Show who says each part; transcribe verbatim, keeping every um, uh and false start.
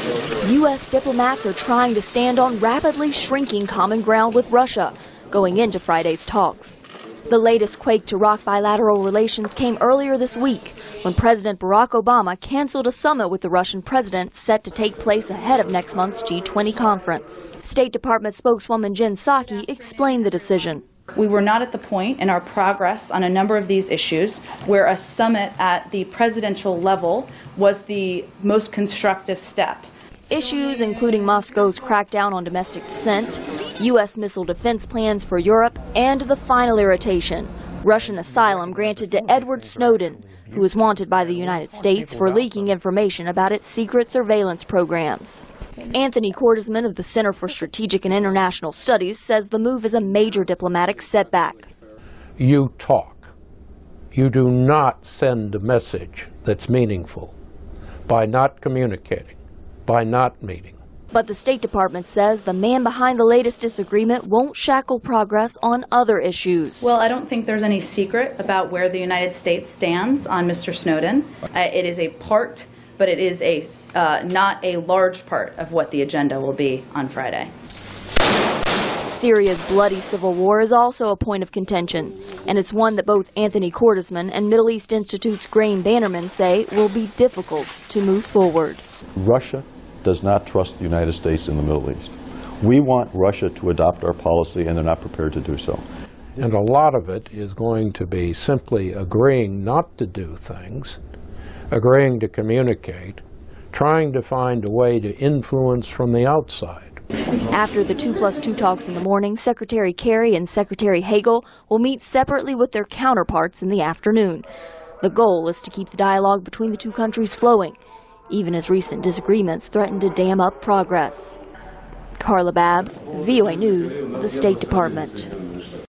Speaker 1: U S diplomats are trying to stand on rapidly shrinking common ground with Russia, going into Friday's talks. The latest quake to rock bilateral relations came earlier this week when President Barack Obama canceled a summit with the Russian president set to take place ahead of next month's G twenty conference. State Department spokeswoman Jen Psaki explained the decision.
Speaker 2: We were not at the point in our progress on a number of these issues where a summit at the presidential level was the most constructive step.
Speaker 1: Issues including Moscow's crackdown on domestic dissent, U S missile defense plans for Europe, and the final irritation, Russian asylum granted to Edward Snowden, who is wanted by the United States for leaking information about its secret surveillance programs. Anthony Cordesman of the Center for Strategic and International Studies says the move is a major diplomatic setback.
Speaker 3: You talk. You do not send a message that's meaningful by not communicating, by not meeting.
Speaker 1: But the State Department says the man behind the latest disagreement won't shackle progress on other issues.
Speaker 2: Well, I don't think there's any secret about where the United States stands on Mister Snowden. Uh, it is a part, but it is a uh, not a large part of what the agenda will be on Friday.
Speaker 1: Syria's bloody civil war is also a point of contention, and it's one that both Anthony Cordesman and Middle East Institute's Graeme Bannerman say will be difficult to move forward.
Speaker 4: Russia does not trust the United States in the Middle East. We want Russia to adopt our policy, and they're not prepared to do so.
Speaker 3: And a lot of it is going to be simply agreeing not to do things, agreeing to communicate, trying to find a way to influence from the outside.
Speaker 1: After the two plus two talks in the morning, Secretary Kerry and Secretary Hagel will meet separately with their counterparts in the afternoon. The goal is to keep the dialogue between the two countries flowing, even as recent disagreements threaten to dam up progress. Carla Babb, V O A News, the State Department.